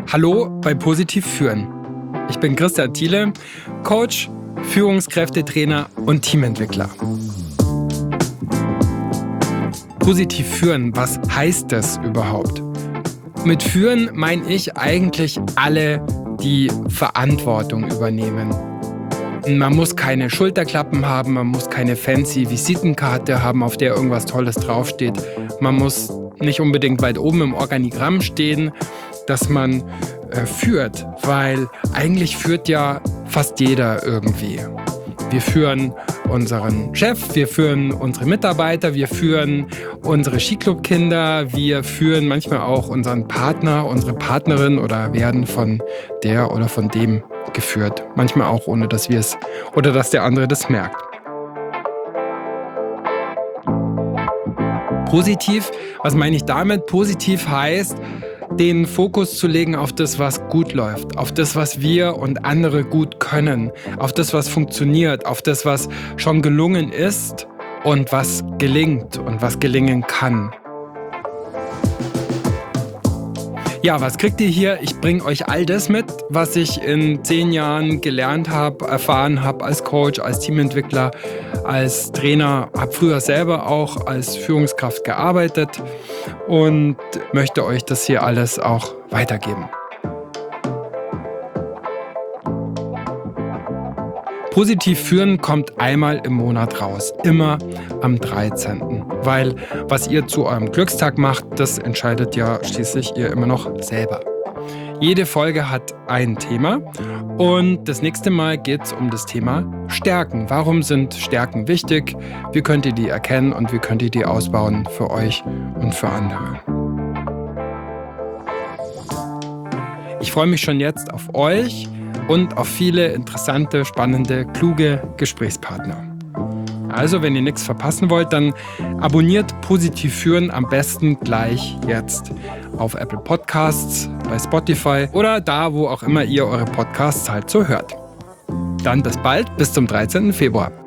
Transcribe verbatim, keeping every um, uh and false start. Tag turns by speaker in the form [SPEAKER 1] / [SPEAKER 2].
[SPEAKER 1] Hallo bei Positiv Führen. Ich bin Christian Thiele, Coach, Führungskräftetrainer und Teamentwickler. Positiv Führen, was heißt das überhaupt? Mit Führen meine ich eigentlich alle, die Verantwortung übernehmen. Man muss keine Schulterklappen haben, man muss keine fancy Visitenkarte haben, auf der irgendwas Tolles draufsteht. Man muss nicht unbedingt weit oben im Organigramm stehen, dass man äh, führt, weil eigentlich führt ja fast jeder irgendwie. Wir führen unseren Chef, wir führen unsere Mitarbeiter, wir führen unsere Skiclub-Kinder, wir führen manchmal auch unseren Partner, unsere Partnerin oder werden von der oder von dem geführt. Manchmal auch, ohne dass wir es oder dass der andere das merkt. Positiv, was meine ich damit? Positiv heißt, den Fokus zu legen auf das, was gut läuft, auf das, was wir und andere gut können, auf das, was funktioniert, auf das, was schon gelungen ist und was gelingt und was gelingen kann. Ja, was kriegt ihr hier? Ich bringe euch all das mit, was ich in zehn Jahren gelernt habe, erfahren habe als Coach, als Teamentwickler, als Trainer, habe früher selber auch als Führungskraft gearbeitet und möchte euch das hier alles auch weitergeben. Positiv Führen kommt einmal im Monat raus, immer am dreizehnten Weil was ihr zu eurem Glückstag macht, das entscheidet ja schließlich ihr immer noch selber. Jede Folge hat ein Thema und das nächste Mal geht es um das Thema Stärken. Warum sind Stärken wichtig? Wie könnt ihr die erkennen und wie könnt ihr die ausbauen für euch und für andere? Ich freue mich schon jetzt auf euch und auf viele interessante, spannende, kluge Gesprächspartner. Also, wenn ihr nichts verpassen wollt, dann abonniert Positiv Führen am besten gleich jetzt auf Apple Podcasts, bei Spotify oder da, wo auch immer ihr eure Podcasts halt so hört. Dann bis bald, bis zum dreizehnten Februar.